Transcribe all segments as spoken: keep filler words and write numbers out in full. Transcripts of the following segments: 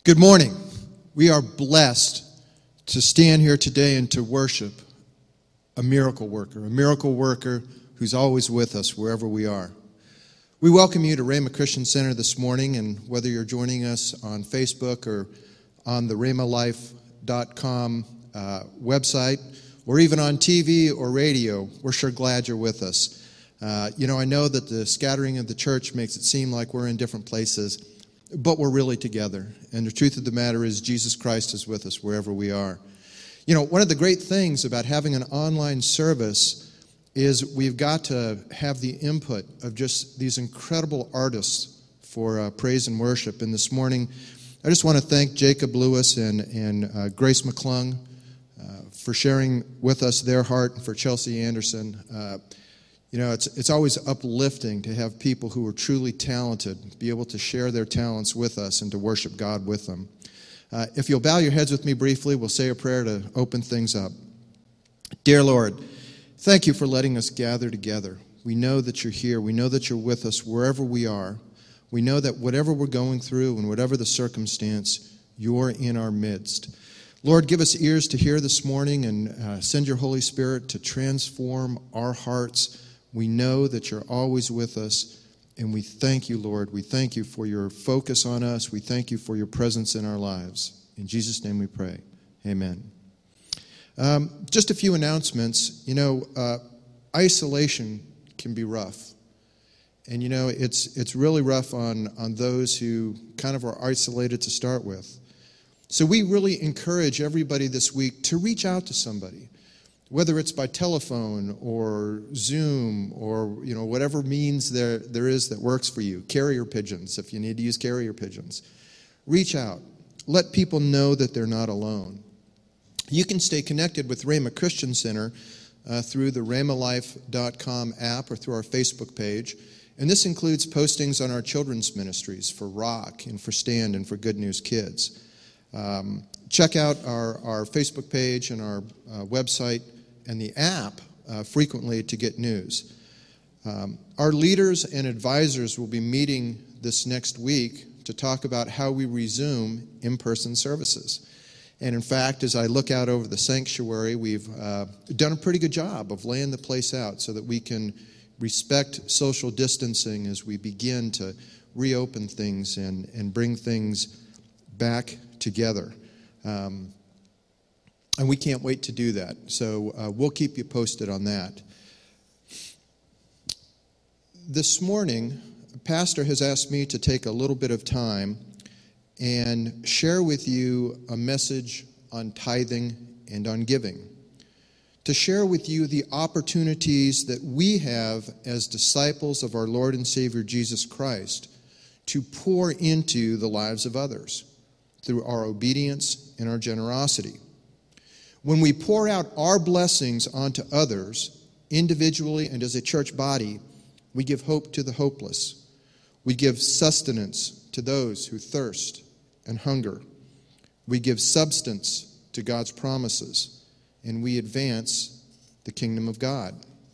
Good morning. We are blessed to stand here today and to worship a miracle worker, a miracle worker who's always with us wherever we are. We welcome you to Rhema Christian Center this morning, and whether you're joining us on Facebook or on the rhema life dot com uh, website, or even on T V or radio, we're sure glad you're with us. Uh, you know, I know that the scattering of the church makes it seem like we're in different places, but we're really together. And the truth of the matter is Jesus Christ is with us wherever we are. You know, one of the great things about having an online service is we've got to have the input of just these incredible artists for uh, praise and worship. And this morning, I just want to thank Jacob Lewis and, and uh, Grace McClung uh, for sharing with us their heart, and for Chelsea Anderson. Uh, You know, it's it's always uplifting to have people who are truly talented be able to share their talents with us and to worship God with them. Uh, if you'll bow your heads with me briefly, we'll say a prayer to open things up. Dear Lord, thank you for letting us gather together. We know that you're here. We know that you're with us wherever we are. We know that whatever we're going through and whatever the circumstance, you're in our midst. Lord, give us ears to hear this morning, and uh, send your Holy Spirit to transform our hearts. We know that you're always with us, and we thank you, Lord. We thank you for your focus on us. We thank you for your presence in our lives. In Jesus' name we pray. Amen. Um, just a few announcements. You know, uh, isolation can be rough. And, you know, it's it's really rough on, on those who kind of are isolated to start with. So we really encourage everybody this week to reach out to somebody, whether it's by telephone or Zoom or, you know, whatever means there, there is that works for you. Carrier pigeons, if you need to use carrier pigeons. Reach out. Let people know that they're not alone. You can stay connected with Rhema Christian Center uh, through the rhema life dot com app or through our Facebook page. And this includes postings on our children's ministries for Rock and for Stand and for Good News Kids. Um, check out our, our Facebook page and our uh, website and the app uh, frequently to get news. Um, our leaders and advisors will be meeting this next week to talk about how we resume in-person services. And in fact, as I look out over the sanctuary, we've uh, done a pretty good job of laying the place out so that we can respect social distancing as we begin to reopen things and, and bring things back together. Um, And we can't wait to do that. So uh, we'll keep you posted on that. This morning, Pastor has asked me to take a little bit of time and share with you a message on tithing and on giving. To share with you the opportunities that we have as disciples of our Lord and Savior Jesus Christ to pour into the lives of others through our obedience and our generosity. When we pour out our blessings onto others, individually and as a church body, we give hope to the hopeless. We give sustenance to those who thirst and hunger. We give substance to God's promises, and we advance the kingdom of God.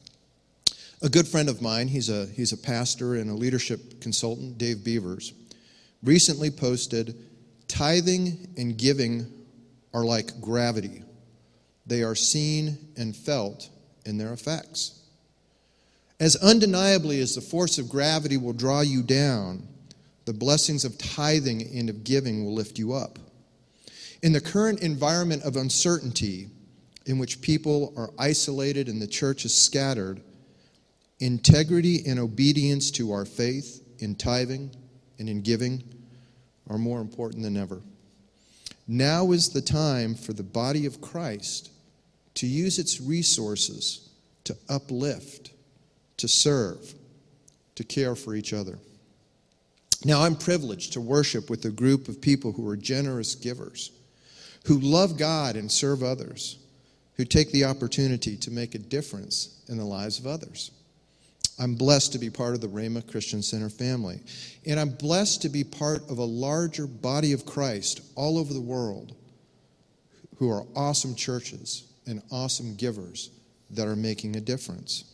A good friend of mine, he's a, he's a pastor and a leadership consultant, Dave Beavers, recently posted, "Tithing and giving are like gravity. They are seen and felt in their effects." As undeniably as the force of gravity will draw you down, the blessings of tithing and of giving will lift you up. In the current environment of uncertainty in which people are isolated and the church is scattered, integrity and obedience to our faith in tithing and in giving are more important than ever. Now is the time for the body of Christ to use its resources to uplift, to serve, to care for each other. Now, I'm privileged to worship with a group of people who are generous givers, who love God and serve others, who take the opportunity to make a difference in the lives of others. I'm blessed to be part of the Rhema Christian Center family, and I'm blessed to be part of a larger body of Christ all over the world who are awesome churches and awesome givers that are making a difference.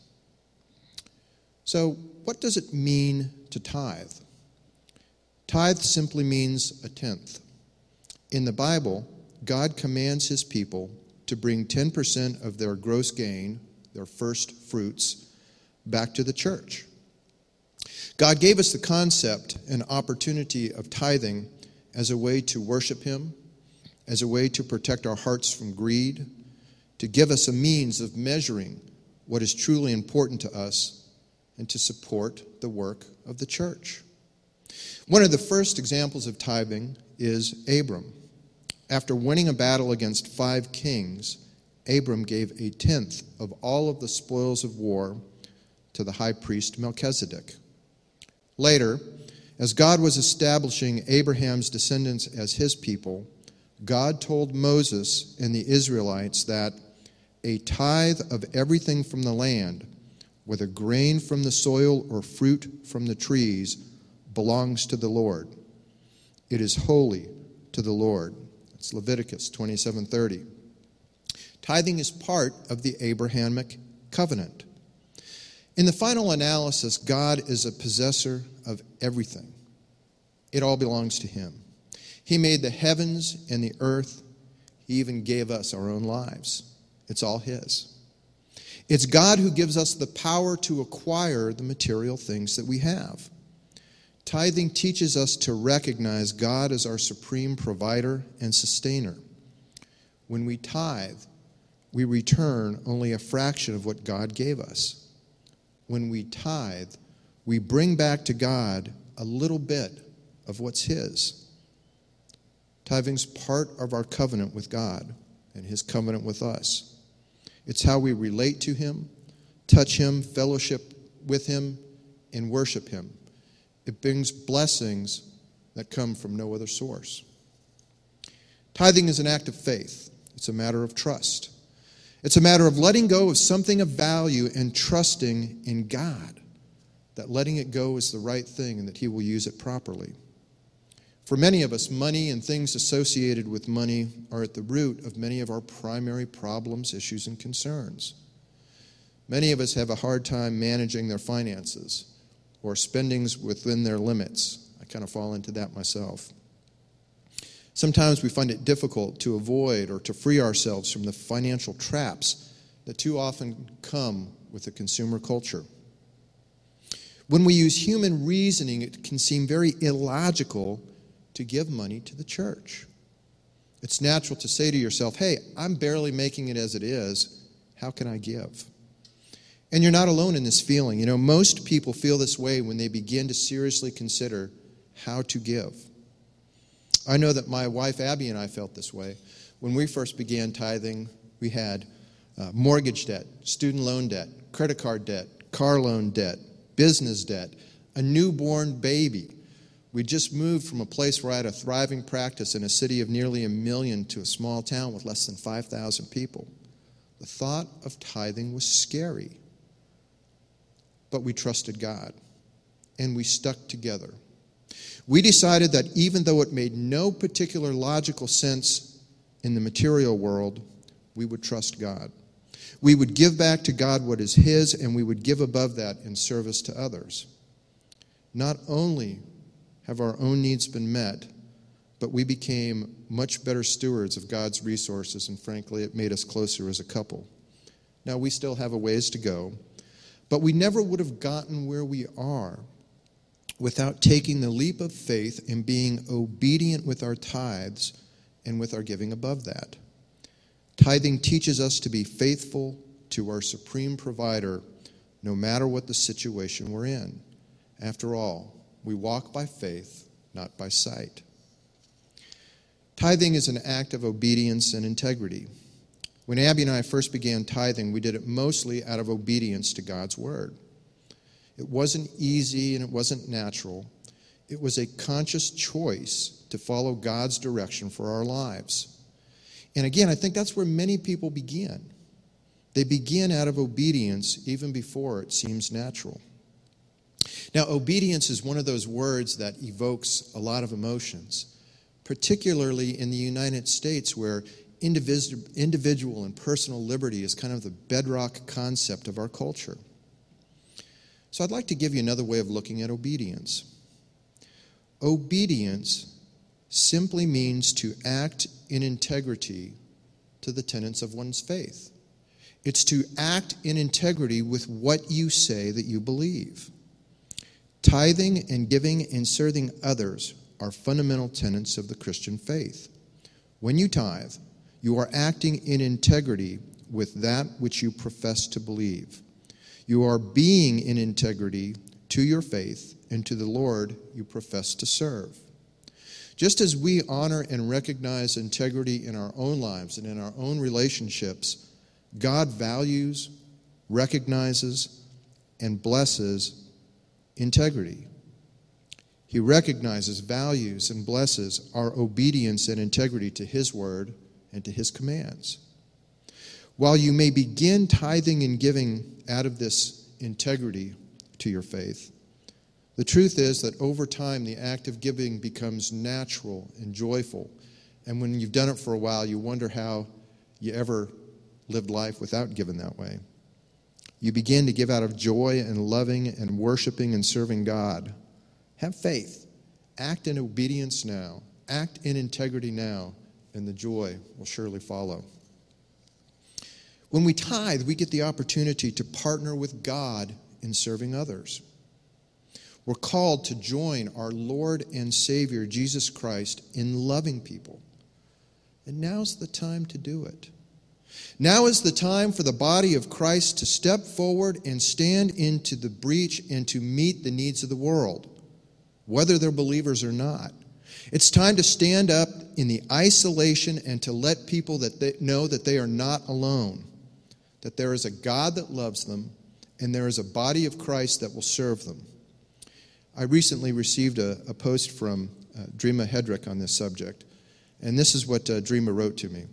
So, what does it mean to tithe? Tithe simply means a tenth. In the Bible, God commands his people to bring ten percent of their gross gain, their first fruits, back to the church. God gave us the concept and opportunity of tithing as a way to worship him, as a way to protect our hearts from greed, to give us a means of measuring what is truly important to us, and to support the work of the church. One of the first examples of tithing is Abram. After winning a battle against five kings, Abram gave a tenth of all of the spoils of war to the high priest Melchizedek. Later, as God was establishing Abraham's descendants as his people, God told Moses and the Israelites that a tithe of everything from the land, whether grain from the soil or fruit from the trees, belongs to the Lord. It is holy to the Lord. It's Leviticus twenty-seven thirty. Tithing is part of the Abrahamic covenant. In the final analysis, God is a possessor of everything. It all belongs to him. He made the heavens and the earth. He even gave us our own lives. It's all his. It's God who gives us the power to acquire the material things that we have. Tithing teaches us to recognize God as our supreme provider and sustainer. When we tithe, we return only a fraction of what God gave us. When we tithe, we bring back to God a little bit of what's his. Tithing's part of our covenant with God and his covenant with us. It's how we relate to him, touch him, fellowship with him, and worship him. It brings blessings that come from no other source. Tithing is an act of faith. It's a matter of trust. It's a matter of letting go of something of value and trusting in God, that letting it go is the right thing and that he will use it properly. For many of us, money and things associated with money are at the root of many of our primary problems, issues, and concerns. Many of us have a hard time managing their finances or spendings within their limits. I kind of fall into that myself. Sometimes we find it difficult to avoid or to free ourselves from the financial traps that too often come with the consumer culture. When we use human reasoning, it can seem very illogical to give money to the church. It's natural to say to yourself, hey, I'm barely making it as it is. How can I give? And you're not alone in this feeling. You know, most people feel this way when they begin to seriously consider how to give. I know that my wife Abby and I felt this way. When we first began tithing, we had uh, mortgage debt, student loan debt, credit card debt, car loan debt, business debt, a newborn baby. We just moved from a place where I had a thriving practice in a city of nearly a million to a small town with less than five thousand people. The thought of tithing was scary. But we trusted God, and we stuck together. We decided that even though it made no particular logical sense in the material world, we would trust God. We would give back to God what is his, and we would give above that in service to others. Not only have our own needs been met, but we became much better stewards of God's resources, and frankly, it made us closer as a couple. Now, we still have a ways to go, but we never would have gotten where we are without taking the leap of faith and being obedient with our tithes and with our giving above that. Tithing teaches us to be faithful to our supreme provider no matter what the situation we're in. After all, we walk by faith, not by sight. Tithing is an act of obedience and integrity. When Abby and I first began tithing, we did it mostly out of obedience to God's word. It wasn't easy and it wasn't natural. It was a conscious choice to follow God's direction for our lives. And again, I think that's where many people begin. They begin out of obedience even before it seems natural. Now, obedience is one of those words that evokes a lot of emotions, particularly in the United States where individual, individual and personal liberty is kind of the bedrock concept of our culture. So I'd like to give you another way of looking at obedience. Obedience simply means to act in integrity to the tenets of one's faith. It's to act in integrity with what you say that you believe. Tithing and giving and serving others are fundamental tenets of the Christian faith. When you tithe, you are acting in integrity with that which you profess to believe. You are being in integrity to your faith and to the Lord you profess to serve. Just as we honor and recognize integrity in our own lives and in our own relationships, God values, recognizes, and blesses integrity. He recognizes, values, and blesses our obedience and integrity to His word and to His commands. While you may begin tithing and giving out of this integrity to your faith, the truth is that over time the act of giving becomes natural and joyful. And when you've done it for a while, you wonder how you ever lived life without giving that way. You begin to give out of joy and loving and worshiping and serving God. Have faith. Act in obedience now. Act in integrity now, and the joy will surely follow. When we tithe, we get the opportunity to partner with God in serving others. We're called to join our Lord and Savior, Jesus Christ, in loving people. And now's the time to do it. Now is the time for the body of Christ to step forward and stand into the breach and to meet the needs of the world, whether they're believers or not. It's time to stand up in the isolation and to let people that they know that they are not alone, that there is a God that loves them, and there is a body of Christ that will serve them. I recently received a, a post from uh, Dreama Hedrick on this subject, and this is what uh, Dreama wrote to me.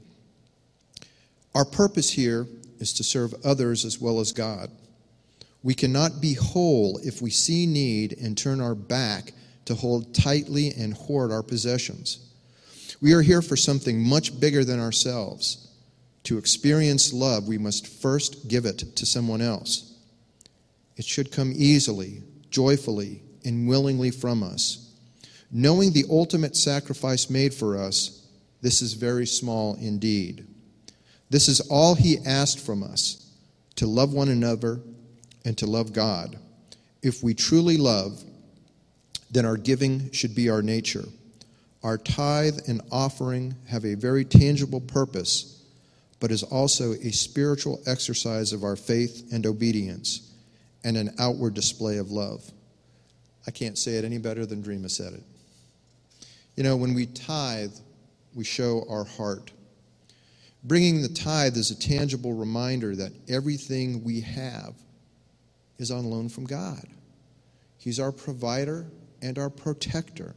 Our purpose here is to serve others as well as God. We cannot be whole if we see need and turn our back to hold tightly and hoard our possessions. We are here for something much bigger than ourselves. To experience love, we must first give it to someone else. It should come easily, joyfully, and willingly from us. Knowing the ultimate sacrifice made for us, this is very small indeed. This is all He asked from us, to love one another and to love God. If we truly love, then our giving should be our nature. Our tithe and offering have a very tangible purpose, but is also a spiritual exercise of our faith and obedience, and an outward display of love. I can't say it any better than Dreama said it. You know, when we tithe, we show our heart. Bringing the tithe is a tangible reminder that everything we have is on loan from God. He's our provider and our protector.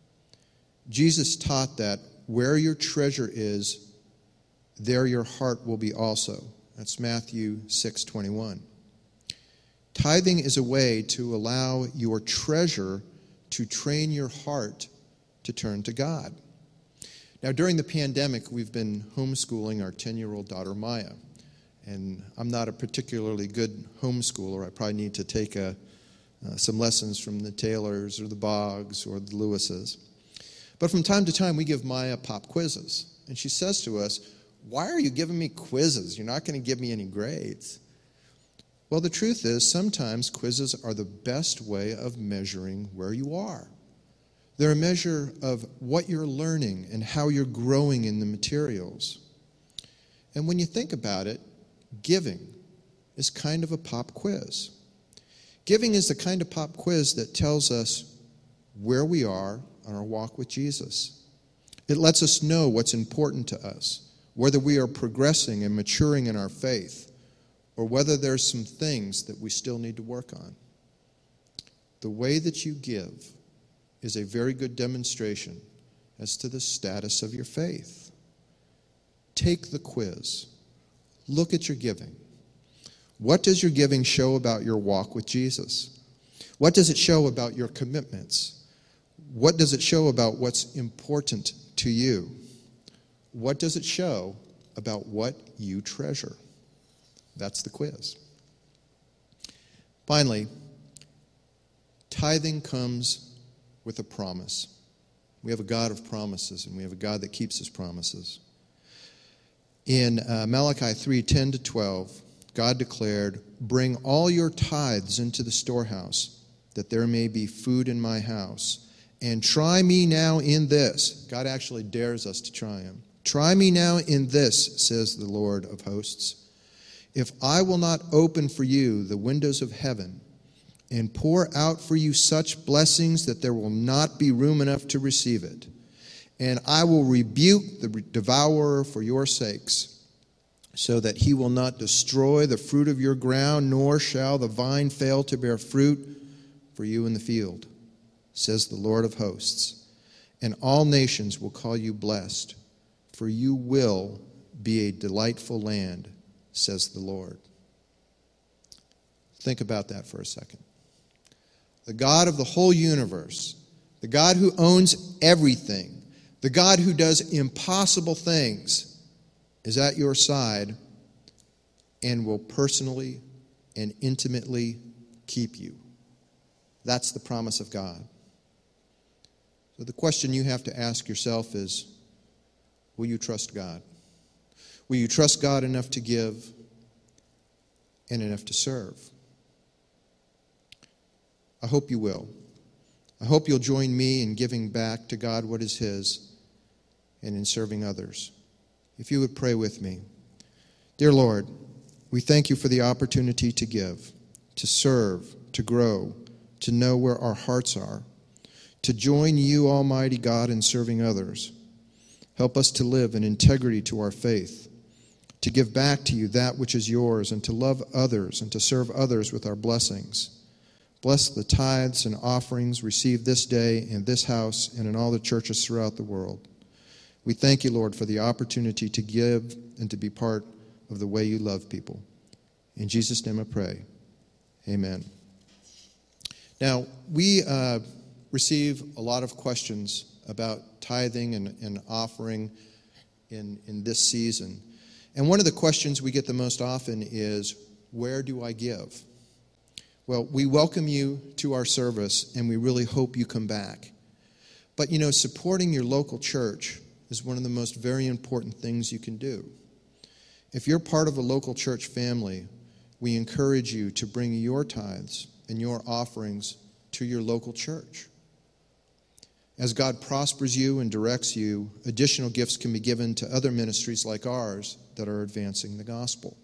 Jesus taught that where your treasure is, there your heart will be also. That's Matthew six twenty-one. Tithing is a way to allow your treasure to train your heart to turn to God. Now, during the pandemic, we've been homeschooling our ten-year-old daughter, Maya. And I'm not a particularly good homeschooler. I probably need to take a, uh, some lessons from the Taylors or the Boggs or the Lewises. But from time to time, we give Maya pop quizzes. And she says to us, "Why are you giving me quizzes? You're not going to give me any grades." Well, the truth is, sometimes quizzes are the best way of measuring where you are. They're a measure of what you're learning and how you're growing in the materials. And when you think about it, giving is kind of a pop quiz. Giving is the kind of pop quiz that tells us where we are on our walk with Jesus. It lets us know what's important to us, whether we are progressing and maturing in our faith, or whether there's some things that we still need to work on. The way that you give is a very good demonstration as to the status of your faith. Take the quiz. Look at your giving. What does your giving show about your walk with Jesus? What does it show about your commitments? What does it show about what's important to you? What does it show about what you treasure? That's the quiz. Finally, tithing comes with a promise. We have a God of promises, and we have a God that keeps his promises. In uh, Malachi three, ten to twelve, God declared, "Bring all your tithes into the storehouse, that there may be food in my house. And try me now in this." God actually dares us to try him. "Try me now in this, says the Lord of hosts, if I will not open for you the windows of heaven and pour out for you such blessings that there will not be room enough to receive it. And I will rebuke the devourer for your sakes, so that he will not destroy the fruit of your ground, nor shall the vine fail to bear fruit for you in the field, says the Lord of hosts. And all nations will call you blessed, for you will be a delightful land, says the Lord." Think about that for a second. The God of the whole universe, the God who owns everything, the God who does impossible things, is at your side and will personally and intimately keep you. That's the promise of God. So the question you have to ask yourself is, will you trust God? Will you trust God enough to give and enough to serve? I hope you will. I hope you'll join me in giving back to God what is his and in serving others. If you would pray with me. Dear Lord, we thank you for the opportunity to give, to serve, to grow, to know where our hearts are, to join you, Almighty God, in serving others. Help us to live in integrity to our faith, to give back to you that which is yours, and to love others and to serve others with our blessings. Bless the tithes and offerings received this day in this house and in all the churches throughout the world. We thank you, Lord, for the opportunity to give and to be part of the way you love people. In Jesus' name I pray. Amen. Now, we uh, receive a lot of questions about tithing and, and offering in, in this season. And one of the questions we get the most often is, where do I give? Well, we welcome you to our service, and we really hope you come back. But, you know, supporting your local church is one of the most very important things you can do. If you're part of a local church family, we encourage you to bring your tithes and your offerings to your local church. As God prospers you and directs you, additional gifts can be given to other ministries like ours that are advancing the gospel.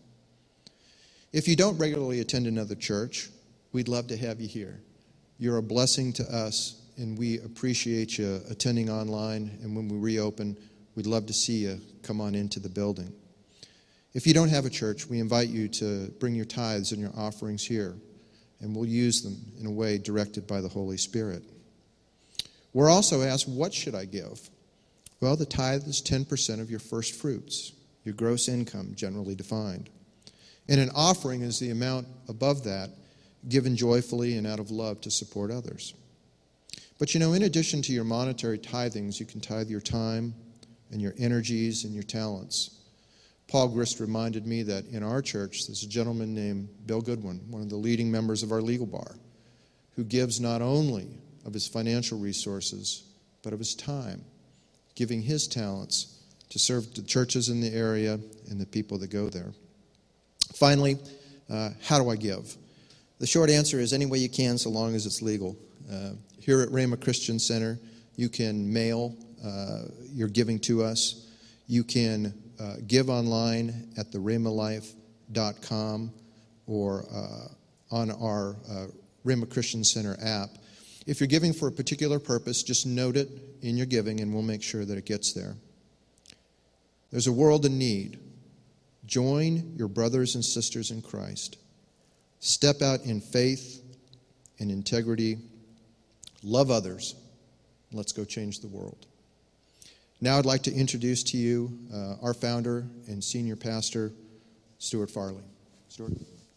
If you don't regularly attend another church, we'd love to have you here. You're a blessing to us, and we appreciate you attending online, and when we reopen, we'd love to see you come on into the building. If you don't have a church, we invite you to bring your tithes and your offerings here, and we'll use them in a way directed by the Holy Spirit. We're also asked, what should I give? Well, the tithe is ten percent of your first fruits, your gross income generally defined. And an offering is the amount above that, given joyfully and out of love to support others. But you know, in addition to your monetary tithings, you can tithe your time and your energies and your talents. Paul Grist reminded me that in our church, there's a gentleman named Bill Goodwin, one of the leading members of our legal bar, who gives not only of his financial resources, but of his time, giving his talents to serve the churches in the area and the people that go there. Finally, uh, how do I give? The short answer is any way you can, so long as it's legal. Uh, here at Rhema Christian Center, you can mail uh, your giving to us. You can uh, give online at the rhema life dot com or uh, on our uh, Rhema Christian Center app. If you're giving for a particular purpose, just note it in your giving, and we'll make sure that it gets there. There's a world in need. Join your brothers and sisters in Christ. Step out in faith and integrity. Love others. Let's go change the world. Now I'd like to introduce to you uh, our founder and senior pastor, Stuart Farley. Stuart.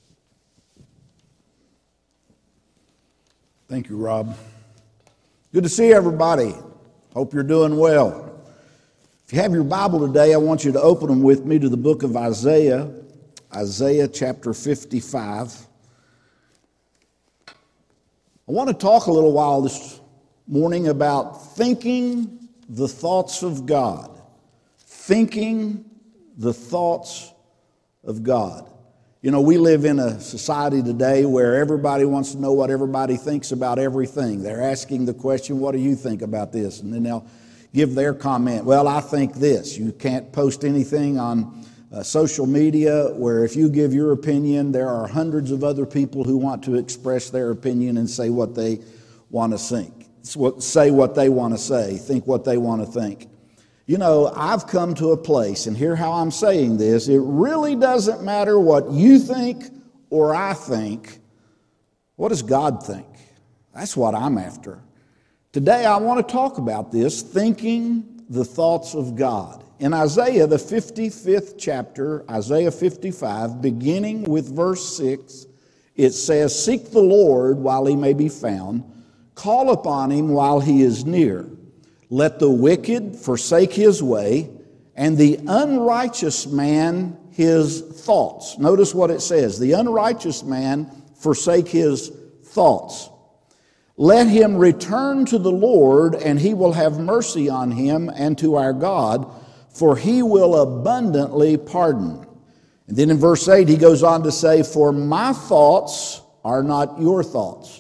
Thank you, Rob. Good to see everybody. Hope you're doing well. If you have your Bible today, I want you to open them with me to the book of Isaiah, Isaiah chapter fifty-five. I want to talk a little while this morning about thinking the thoughts of God. Thinking the thoughts of God. You know, we live in a society today where everybody wants to know what everybody thinks about everything. They're asking the question, what do you think about this? And then they'll give their comment. Well, I think this. You can't post anything on uh, social media where if you give your opinion, there are hundreds of other people who want to express their opinion and say what they want to think. Say what they want to say, think what they want to think. You know, I've come to a place, and hear how I'm saying this, it really doesn't matter what you think or I think. What does God think? That's what I'm after. Today I want to talk about this, thinking the thoughts of God. In Isaiah, the fifty-fifth chapter, Isaiah fifty-five, beginning with verse six, it says, "Seek the Lord while he may be found, call upon him while he is near. Let the wicked forsake his way, and the unrighteous man his thoughts." Notice what it says. The unrighteous man forsake his thoughts. "Let him return to the Lord, and he will have mercy on him, and to our God, for he will abundantly pardon." And then in verse eight, he goes on to say, "For my thoughts are not your thoughts,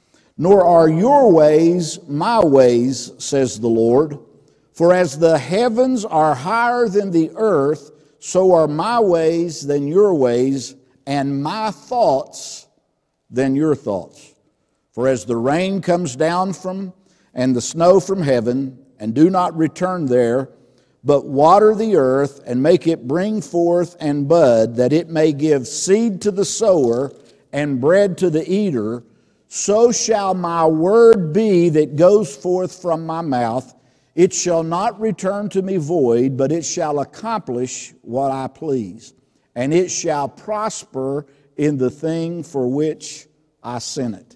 nor are your ways my ways, says the Lord. For as the heavens are higher than the earth, so are my ways than your ways, and my thoughts than your thoughts. For as the rain comes down from and the snow from heaven, and do not return there, but water the earth and make it bring forth and bud, that it may give seed to the sower and bread to the eater, so shall my word be that goes forth from my mouth. It shall not return to me void, but it shall accomplish what I please, and it shall prosper in the thing for which I sent it."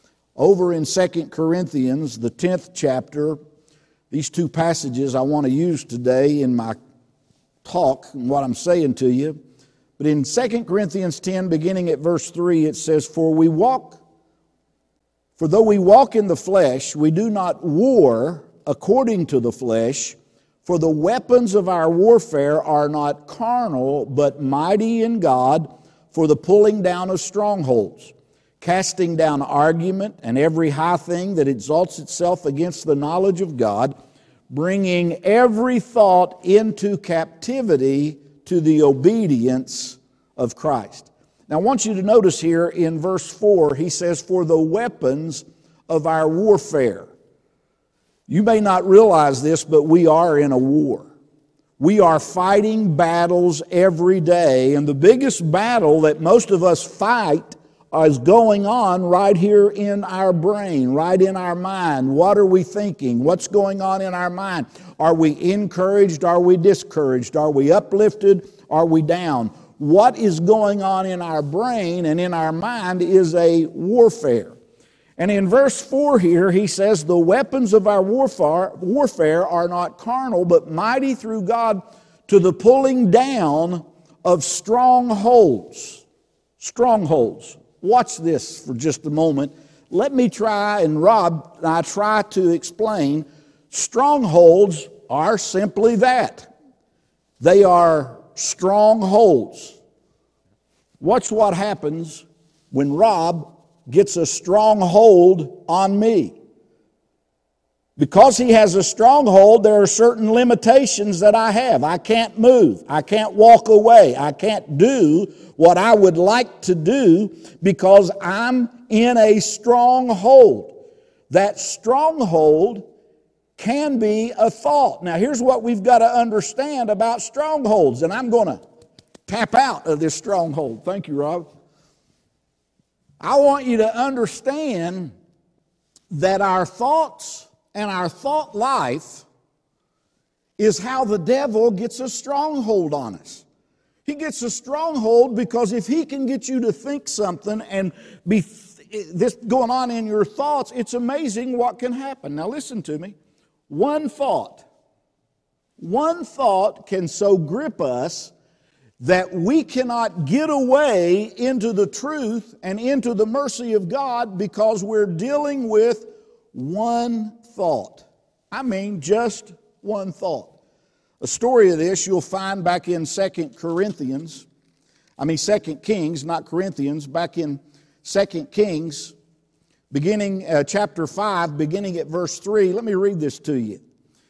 Over in Second Corinthians, the tenth chapter, these two passages I want to use today in my talk and what I'm saying to you. But in Second Corinthians ten, beginning at verse three, it says, For we walk For though we walk in the flesh, we do not war according to the flesh, for the weapons of our warfare are not carnal, but mighty in God for the pulling down of strongholds, casting down argument and every high thing that exalts itself against the knowledge of God, bringing every thought into captivity to the obedience of Christ. Now I want you to notice here in verse four, he says, "For the weapons of our warfare." You may not realize this, but we are in a war. We are fighting battles every day, and the biggest battle that most of us fight is going on right here in our brain, right in our mind. What are we thinking? What's going on in our mind? Are we encouraged? Are we discouraged? Are we uplifted? Are we down? What is going on in our brain and in our mind is a warfare. And in verse four here, he says, "The weapons of our warfare, warfare are not carnal, but mighty through God to the pulling down of strongholds." Strongholds. Watch this for just a moment. Let me try, and Rob and I try to explain. Strongholds are simply that. They are strongholds. Watch what happens when Rob gets a stronghold on me. Because he has a stronghold, there are certain limitations that I have. I can't move. I can't walk away. I can't do what I would like to do because I'm in a stronghold. That stronghold can be a thought. Now here's what we've got to understand about strongholds, and I'm going to tap out of this stronghold. Thank you, Rob. I want you to understand that our thoughts and our thought life is how the devil gets a stronghold on us. He gets a stronghold because if he can get you to think something and be this going on in your thoughts, it's amazing what can happen. Now listen to me. One thought, one thought can so grip us that we cannot get away into the truth and into the mercy of God because we're dealing with one thought. I mean, just one thought. A story of this you'll find back in Second Corinthians. I mean, Second Kings, not Corinthians. Back in Second Kings, beginning uh, chapter five, beginning at verse three. Let me read this to you.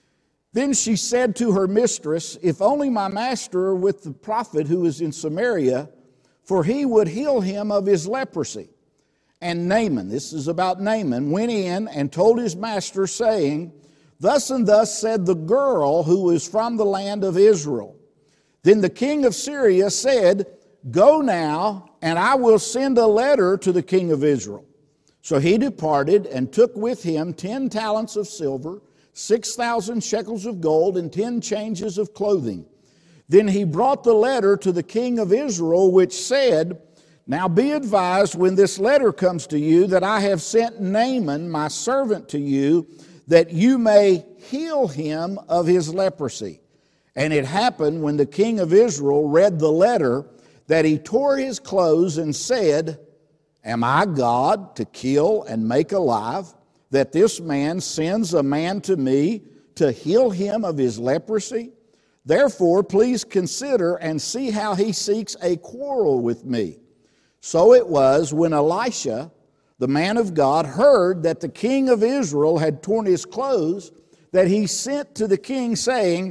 Then she said to her mistress, "If only my master with the prophet who is in Samaria, for he would heal him of his leprosy." And Naaman, this is about Naaman, went in and told his master, saying, "Thus and thus said the girl who is from the land of Israel." Then the king of Syria said, "Go now, and I will send a letter to the king of Israel." So he departed and took with him ten talents of silver, six thousand shekels of gold, and ten changes of clothing. Then he brought the letter to the king of Israel, which said, "Now be advised when this letter comes to you that I have sent Naaman, my servant, to you, that you may heal him of his leprosy." And it happened when the king of Israel read the letter that he tore his clothes and said, "Am I God to kill and make alive, that this man sends a man to me to heal him of his leprosy? Therefore, please consider and see how he seeks a quarrel with me." So it was when Elisha, the man of God, heard that the king of Israel had torn his clothes, that he sent to the king saying,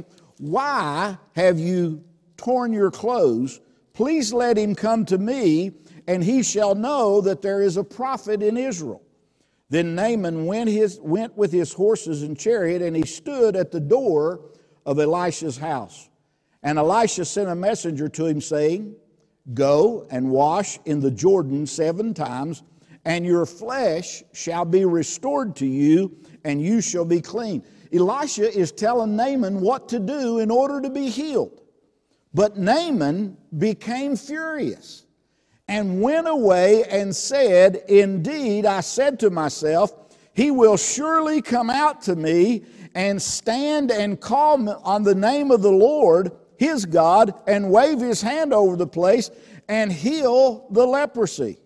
"Why have you torn your clothes? Please let him come to me, and he shall know that there is a prophet in Israel." Then Naaman went, his, went with his horses and chariot, and he stood at the door of Elisha's house. And Elisha sent a messenger to him, saying, "Go and wash in the Jordan seven times, and your flesh shall be restored to you, and you shall be clean." Elisha is telling Naaman what to do in order to be healed. But Naaman became furious and went away and said, "Indeed, I said to myself, he will surely come out to me and stand and call on the name of the Lord, his God, and wave his hand over the place and heal the leprosy.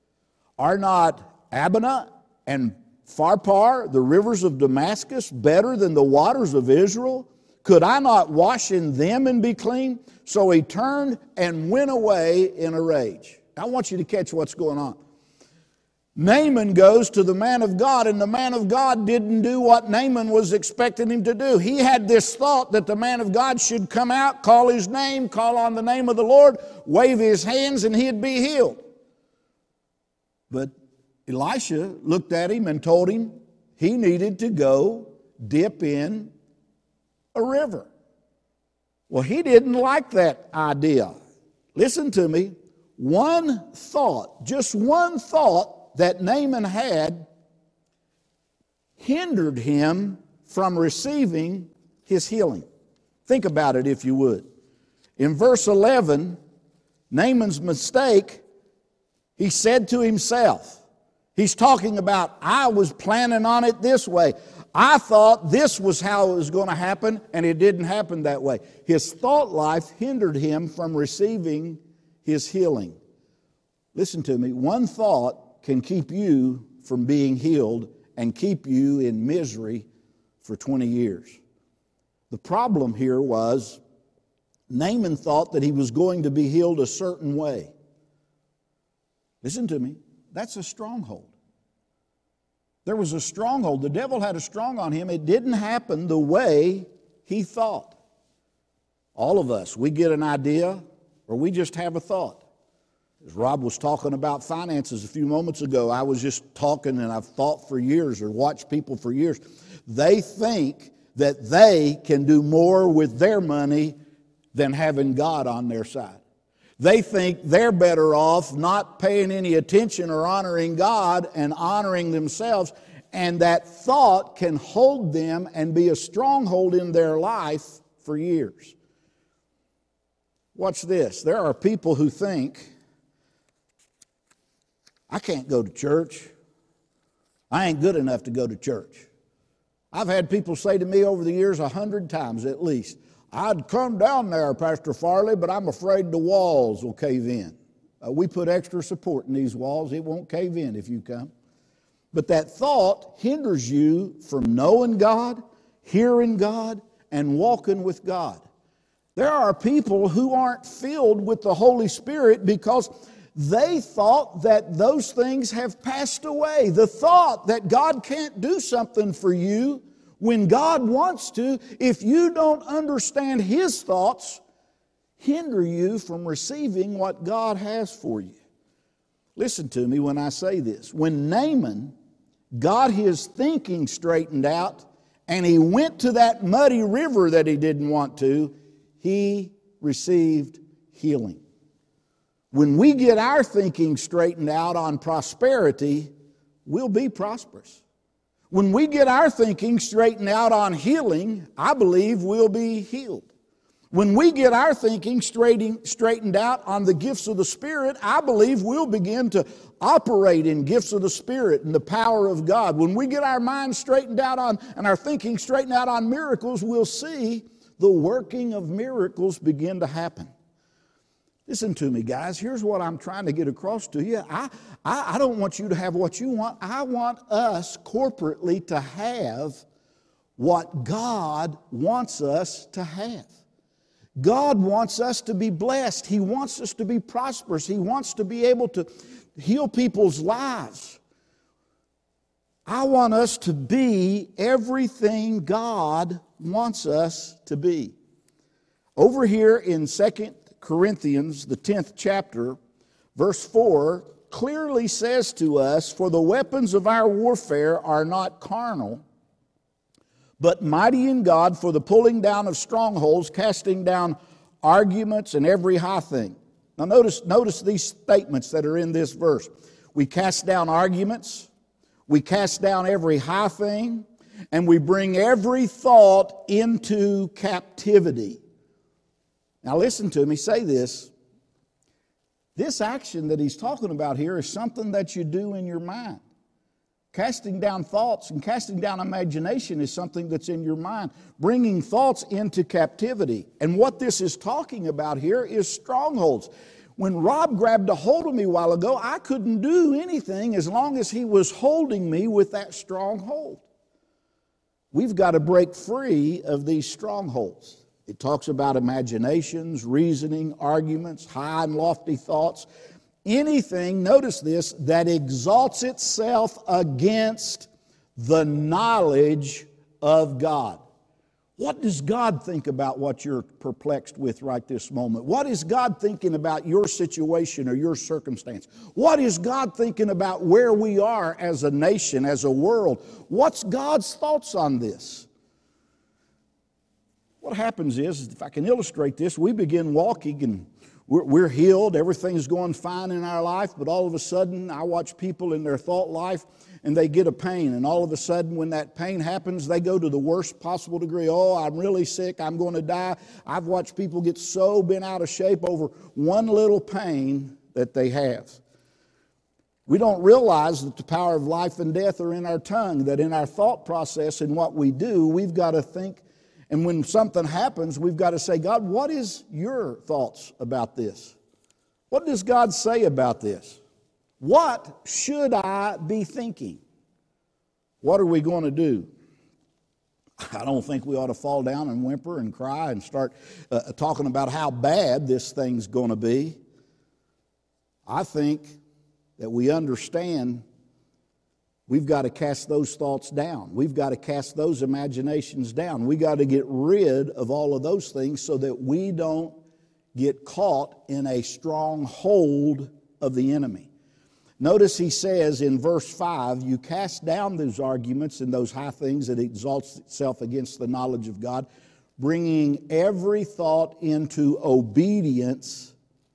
Are not Abana and Pharpar, the rivers of Damascus, better than the waters of Israel? Could I not wash in them and be clean?" So he turned and went away in a rage. I want you to catch what's going on. Naaman goes to the man of God, and the man of God didn't do what Naaman was expecting him to do. He had this thought that the man of God should come out, call his name, call on the name of the Lord, wave his hands, and he'd be healed. But Elisha looked at him and told him he needed to go dip in a river. Well, he didn't like that idea. Listen to me. One thought, just one thought that Naaman had hindered him from receiving his healing. Think about it if you would. In verse eleven, Naaman's mistake, he said to himself, he's talking about, "I was planning on it this way. I thought this was how it was going to happen, and it didn't happen that way." His thought life hindered him from receiving his healing. Listen to me. One thought can keep you from being healed and keep you in misery for twenty years. The problem here was Naaman thought that he was going to be healed a certain way. Listen to me. That's a stronghold. There was a stronghold. The devil had a strong on him. It didn't happen the way he thought. All of us, we get an idea or we just have a thought. As Rob was talking about finances a few moments ago, I was just talking and I've thought for years or watched people for years. They think that they can do more with their money than having God on their side. They think they're better off not paying any attention or honoring God and honoring themselves, and that thought can hold them and be a stronghold in their life for years. Watch this. There are people who think, "I can't go to church. I ain't good enough to go to church." I've had people say to me over the years a hundred times at least, "I'd come down there, Pastor Farley, but I'm afraid the walls will cave in." Uh, we put extra support in these walls. It won't cave in if you come. But that thought hinders you from knowing God, hearing God, and walking with God. There are people who aren't filled with the Holy Spirit because they thought that those things have passed away. The thought that God can't do something for you when God wants to, if you don't understand His thoughts, hinder you from receiving what God has for you. Listen to me when I say this. When Naaman got his thinking straightened out and he went to that muddy river that he didn't want to, he received healing. When we get our thinking straightened out on prosperity, we'll be prosperous. When we get our thinking straightened out on healing, I believe we'll be healed. When we get our thinking straightened out on the gifts of the Spirit, I believe we'll begin to operate in gifts of the Spirit and the power of God. When we get our minds straightened out on and our thinking straightened out on miracles, we'll see the working of miracles begin to happen. Listen to me, guys. Here's what I'm trying to get across to you. I, I, I don't want you to have what you want. I want us corporately to have what God wants us to have. God wants us to be blessed. He wants us to be prosperous. He wants to be able to heal people's lives. I want us to be everything God wants us to be. Over here in Second Corinthians, the tenth chapter, verse four, clearly says to us, "For the weapons of our warfare are not carnal, but mighty in God for the pulling down of strongholds, casting down arguments and every high thing." Now notice, notice these statements that are in this verse. We cast down arguments, we cast down every high thing, and we bring every thought into captivity. Now listen to me, say this. This action that he's talking about here is something that you do in your mind. Casting down thoughts and casting down imagination is something that's in your mind. Bringing thoughts into captivity. And what this is talking about here is strongholds. When Rob grabbed a hold of me a while ago, I couldn't do anything as long as he was holding me with that stronghold. We've got to break free of these strongholds. It talks about imaginations, reasoning, arguments, high and lofty thoughts. Anything, notice this, that exalts itself against the knowledge of God. What does God think about what you're perplexed with right this moment? What is God thinking about your situation or your circumstance? What is God thinking about where we are as a nation, as a world? What's God's thoughts on this? What happens is, if I can illustrate this, we begin walking and we're, we're healed, everything's going fine in our life, but all of a sudden I watch people in their thought life and they get a pain, and all of a sudden when that pain happens, they go to the worst possible degree. Oh, I'm really sick, I'm going to die. I've watched people get so bent out of shape over one little pain that they have. We don't realize that the power of life and death are in our tongue, that in our thought process and what we do, we've got to think. And when something happens, we've got to say, God, what is your thoughts about this? What does God say about this? What should I be thinking? What are we going to do? I don't think we ought to fall down and whimper and cry and start uh, talking about how bad this thing's going to be. I think that we understand we've got to cast those thoughts down. We've got to cast those imaginations down. We've got to get rid of all of those things so that we don't get caught in a strong hold of the enemy. Notice he says in verse five, you cast down those arguments and those high things that exalts itself against the knowledge of God, bringing every thought into obedience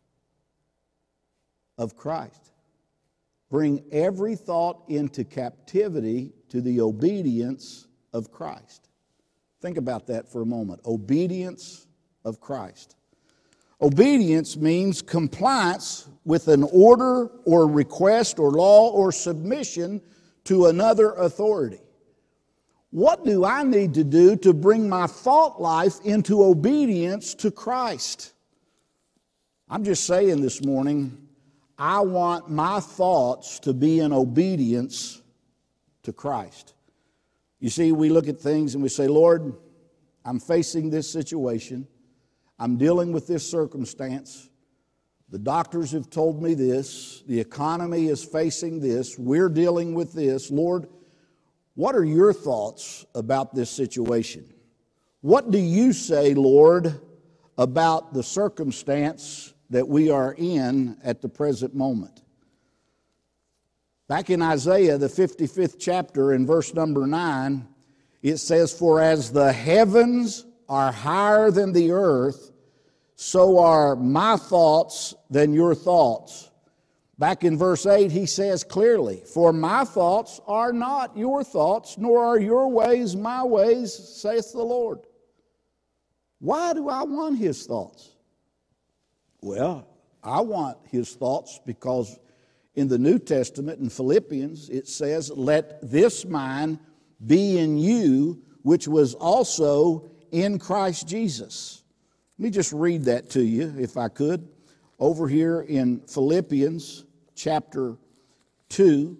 of Christ. Bring every thought into captivity to the obedience of Christ. Think about that for a moment. Obedience of Christ. Obedience means compliance with an order or request or law or submission to another authority. What do I need to do to bring my thought life into obedience to Christ? I'm just saying this morning, I want my thoughts to be in obedience to Christ. You see, we look at things and we say, Lord, I'm facing this situation. I'm dealing with this circumstance. The doctors have told me this. The economy is facing this. We're dealing with this. Lord, what are your thoughts about this situation? What do you say, Lord, about the circumstance that we are in at the present moment? Back in Isaiah, the fifty-fifth chapter, in verse number nine, it says, "For as the heavens are higher than the earth, so are my thoughts than your thoughts." Back in verse eight, he says clearly, "For my thoughts are not your thoughts, nor are your ways my ways, saith the Lord." Why do I want his thoughts? Well, I want his thoughts because in the New Testament, in Philippians, it says, "Let this mind be in you, which was also in Christ Jesus." Let me just read that to you, if I could. Over here in Philippians chapter two,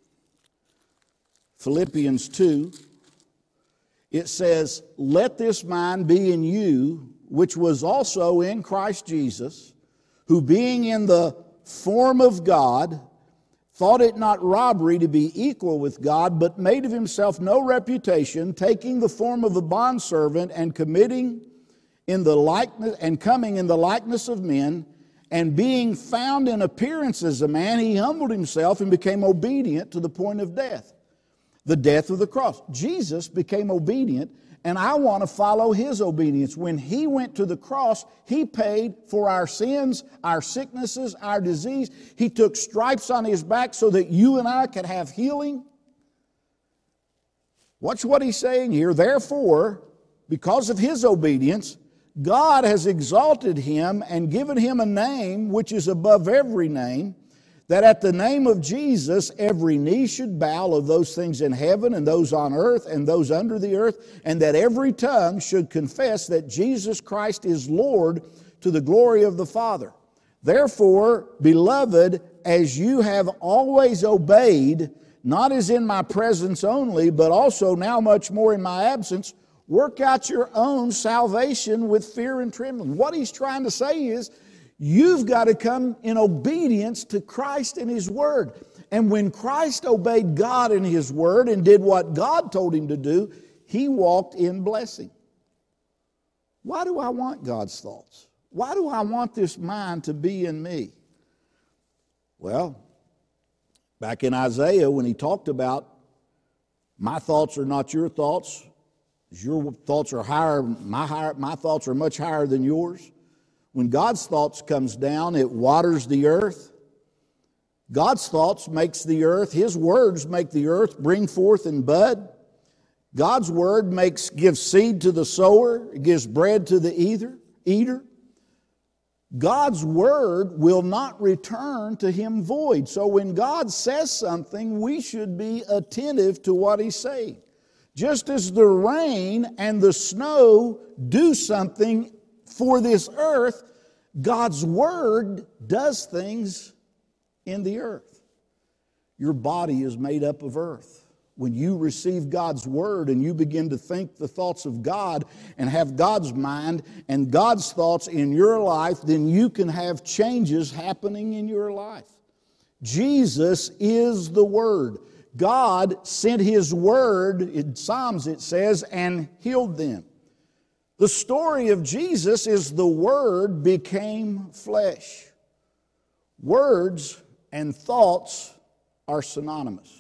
Philippians two, it says, "Let this mind be in you, which was also in Christ Jesus, who being in the form of God, thought it not robbery to be equal with God, but made of himself no reputation, taking the form of a bondservant and committing in the likeness and coming in the likeness of men, and being found in appearance as a man, he humbled himself and became obedient to the point of death, the death of the cross." Jesus became obedient, and I want to follow his obedience. When he went to the cross, he paid for our sins, our sicknesses, our disease. He took stripes on his back so that you and I could have healing. Watch what he's saying here. "Therefore, because of his obedience, God has exalted him and given him a name which is above every name, that at the name of Jesus every knee should bow, of those things in heaven and those on earth and those under the earth, and that every tongue should confess that Jesus Christ is Lord, to the glory of the Father. Therefore, beloved, as you have always obeyed, not as in my presence only, but also now much more in my absence, work out your own salvation with fear and trembling." What he's trying to say is, you've got to come in obedience to Christ and his word. And when Christ obeyed God and his word and did what God told him to do, he walked in blessing. Why do I want God's thoughts? Why do I want this mind to be in me? Well, back in Isaiah, when he talked about, "My thoughts are not your thoughts, your thoughts are higher, my, higher, my thoughts are much higher than yours." When God's thoughts comes down, it waters the earth. God's thoughts makes the earth, his words make the earth bring forth and bud. God's word makes gives seed to the sower, it gives bread to the eater, eater. God's word will not return to him void. So when God says something, we should be attentive to what he's saying. Just as the rain and the snow do something for this earth, God's word does things in the earth. Your body is made up of earth. When you receive God's word and you begin to think the thoughts of God and have God's mind and God's thoughts in your life, then you can have changes happening in your life. Jesus is the Word. God sent His Word, in Psalms it says, and healed them. The story of Jesus is the Word became flesh. Words and thoughts are synonymous.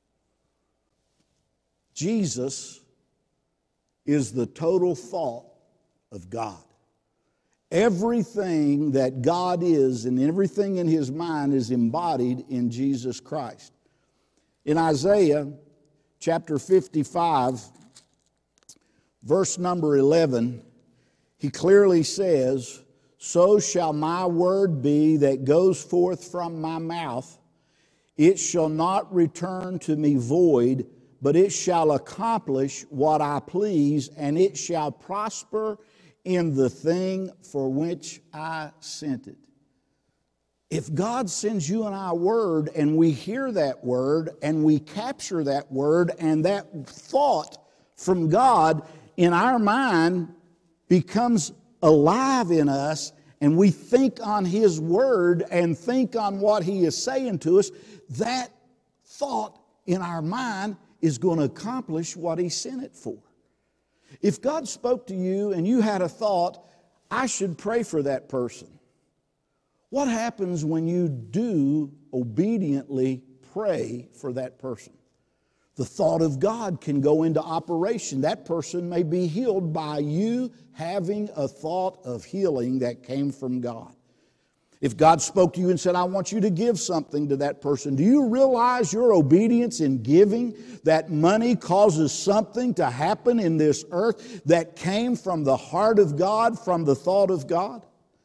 Jesus is the total thought of God. Everything that God is and everything in His mind is embodied in Jesus Christ. In Isaiah chapter fifty-five, verse number eleven, he clearly says, "So shall my word be that goes forth from my mouth. It shall not return to me void, but it shall accomplish what I please, and it shall prosper in the thing for which I sent it." If God sends you and I a word and we hear that word and we capture that word and that thought from God in our mind becomes alive in us and we think on His word and think on what He is saying to us, that thought in our mind is going to accomplish what He sent it for. If God spoke to you and you had a thought, I should pray for that person. What happens when you do obediently pray for that person? The thought of God can go into operation. That person may be healed by you having a thought of healing that came from God. If God spoke to you and said, I want you to give something to that person, do you realize your obedience in giving that money causes something to happen in this earth that came from the heart of God, from the thought of God?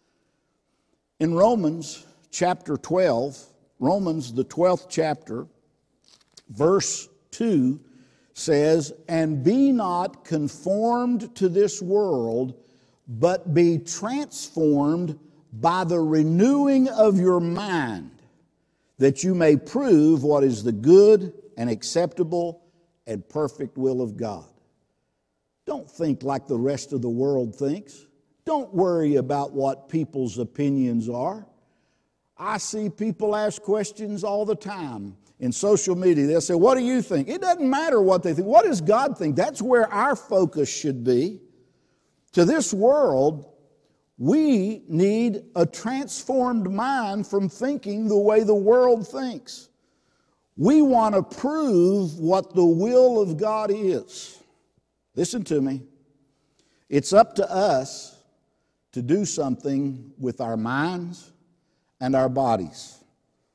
In Romans chapter twelve, Romans the twelfth chapter, verse two says, and be not conformed to this world, but be transformed by the renewing of your mind, that you may prove what is the good and acceptable and perfect will of God. Don't think like the rest of the world thinks. Don't worry about what people's opinions are. I see people ask questions all the time in social media. They'll say, what do you think? It doesn't matter what they think. What does God think? That's where our focus should be. To this world, we need a transformed mind from thinking the way the world thinks. We want to prove what the will of God is. Listen to me. It's up to us to do something with our minds and our bodies.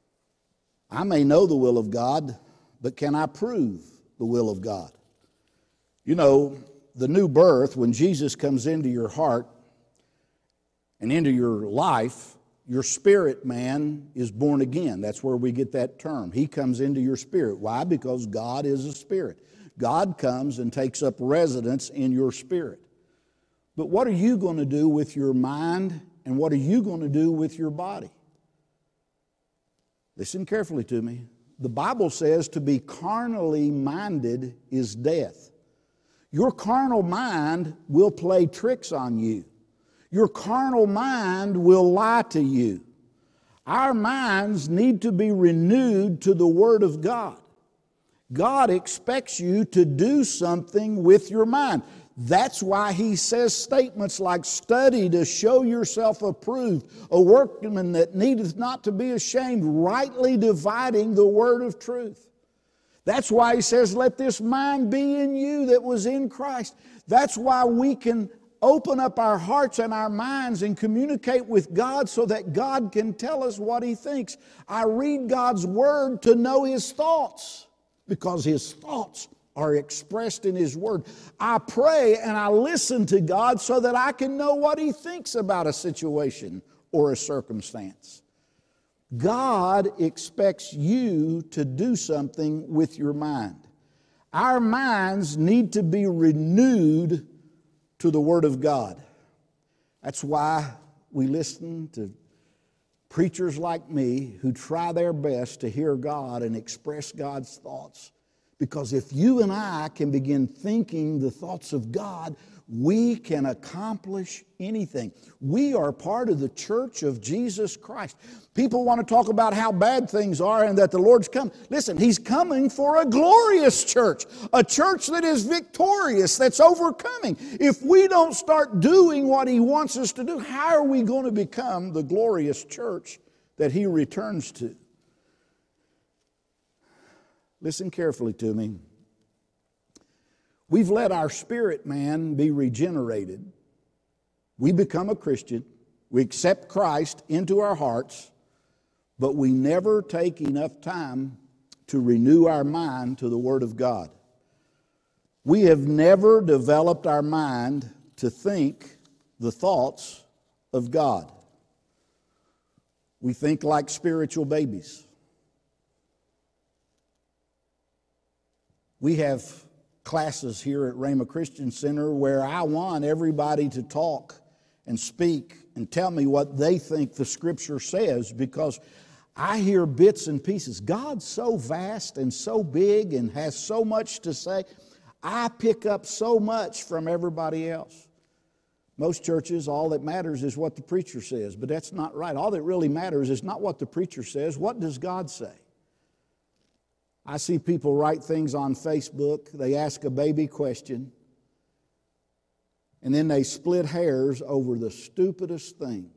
I may know the will of God, but can I prove the will of God? You know, the new birth, when Jesus comes into your heart and into your life, your spirit man is born again. That's where we get that term. He comes into your spirit. Why? Because God is a spirit. God comes and takes up residence in your spirit. But what are you going to do with your mind, and what are you going to do with your body? Listen carefully to me. The Bible says to be carnally minded is death. Your carnal mind will play tricks on you. Your carnal mind will lie to you. Our minds need to be renewed to the Word of God. God expects you to do something with your mind. That's why He says statements like, study to show yourself approved, a workman that needeth not to be ashamed, rightly dividing the word of truth. That's why He says, let this mind be in you that was in Christ. That's why we can open up our hearts and our minds and communicate with God so that God can tell us what He thinks. I read God's Word to know His thoughts, because His thoughts are expressed in His Word. I pray and I listen to God so that I can know what He thinks about a situation or a circumstance. God expects you to do something with your mind. Our minds need to be renewed to the Word of God. That's why we listen to preachers like me who try their best to hear God and express God's thoughts. Because if you and I can begin thinking the thoughts of God, we can accomplish anything. We are part of the church of Jesus Christ. People want to talk about how bad things are and that the Lord's come. Listen, He's coming for a glorious church, a church that is victorious, that's overcoming. If we don't start doing what He wants us to do, how are we going to become the glorious church that He returns to? Listen carefully to me. We've let our spirit man be regenerated. We become a Christian. We accept Christ into our hearts, but we never take enough time to renew our mind to the Word of God. We have never developed our mind to think the thoughts of God. We think like spiritual babies. We have classes here at Rhema Christian Center where I want everybody to talk and speak and tell me what they think the Scripture says, because I hear bits and pieces. God's so vast and so big and has so much to say. I pick up so much from everybody else. Most churches, all that matters is what the preacher says, but that's not right. All that really matters is not what the preacher says. What does God say? I see people write things on Facebook. They ask a baby question, and then they split hairs over the stupidest things.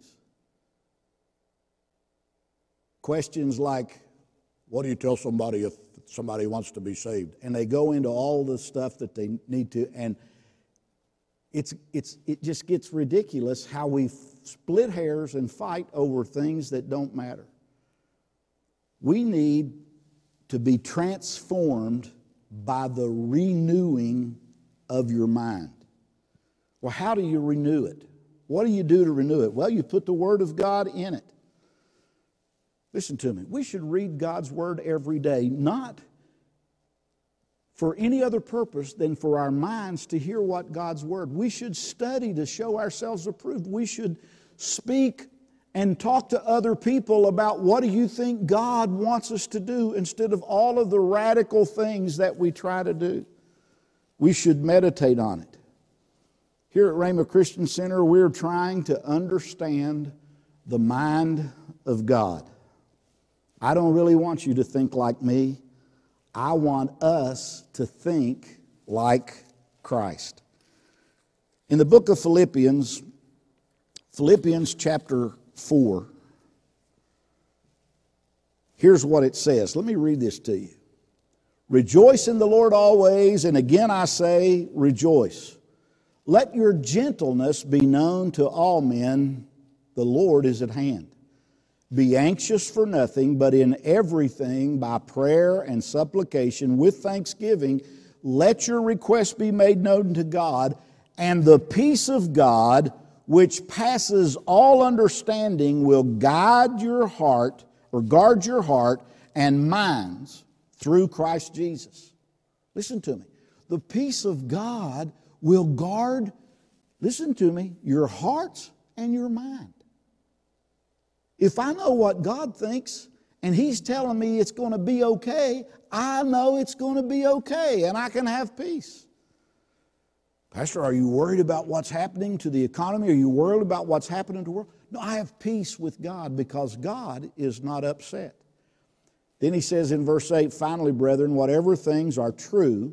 Questions like, what do you tell somebody if somebody wants to be saved? And they go into all the stuff that they need to, and it's, it's, it just gets ridiculous how we split hairs and fight over things that don't matter. We need to be transformed by the renewing of your mind. Well, how do you renew it? What do you do to renew it? Well, you put the Word of God in it. Listen to me. We should read God's Word every day, not for any other purpose than for our minds to hear what God's Word. We should study to show ourselves approved. We should speak and talk to other people about what do you think God wants us to do instead of all of the radical things that we try to do. We should meditate on it. Here at Rhema Christian Center, we're trying to understand the mind of God. I don't really want you to think like me. I want us to think like Christ. In the book of Philippians, Philippians chapter four, here's what it says. Let me read this to you. Rejoice in the Lord always, and again I say, rejoice. Let your gentleness be known to all men. The Lord is at hand. Be anxious for nothing, but in everything, by prayer and supplication, with thanksgiving, let your requests be made known to God, and the peace of God, which passes all understanding, will guide your heart, or guard your heart and minds through Christ Jesus. Listen to me. The peace of God will guard, listen to me, your hearts and your mind. If I know what God thinks and He's telling me it's going to be okay, I know it's going to be okay and I can have peace. Pastor, are you worried about what's happening to the economy? Are you worried about what's happening to the world? No, I have peace with God because God is not upset. Then he says in verse eight, finally, brethren, whatever things are true,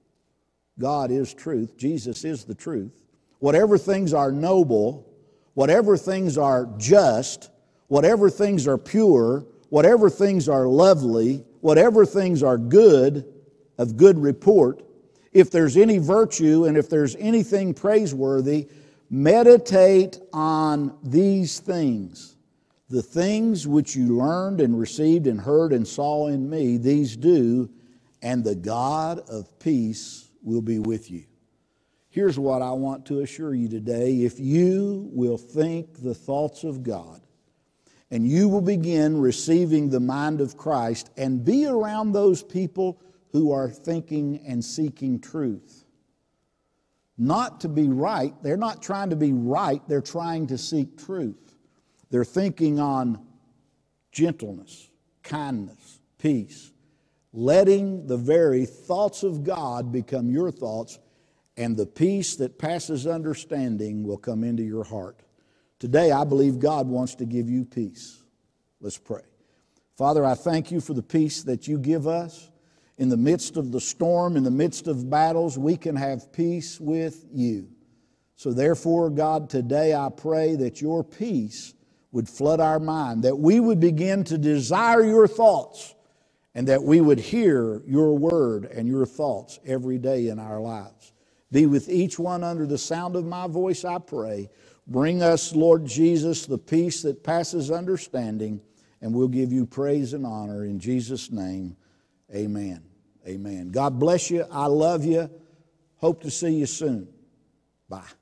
God is truth, Jesus is the truth. Whatever things are noble, whatever things are just, whatever things are pure, whatever things are lovely, whatever things are good, of good report, if there's any virtue and if there's anything praiseworthy, meditate on these things. The things which you learned and received and heard and saw in me, these do, and the God of peace will be with you. Here's what I want to assure you today. If you will think the thoughts of God, and you will begin receiving the mind of Christ and be around those people who are thinking and seeking truth. Not to be right. They're not trying to be right. They're trying to seek truth. They're thinking on gentleness, kindness, peace. Letting the very thoughts of God become your thoughts, and the peace that passes understanding will come into your heart. Today, I believe God wants to give you peace. Let's pray. Father, I thank you for the peace that you give us. In the midst of the storm, in the midst of battles, we can have peace with you. So therefore, God, today I pray that your peace would flood our mind, that we would begin to desire your thoughts, and that we would hear your word and your thoughts every day in our lives. Be with each one under the sound of my voice, I pray. Bring us, Lord Jesus, the peace that passes understanding, and we'll give you praise and honor in Jesus' name. Amen. Amen. God bless you. I love you. Hope to see you soon. Bye.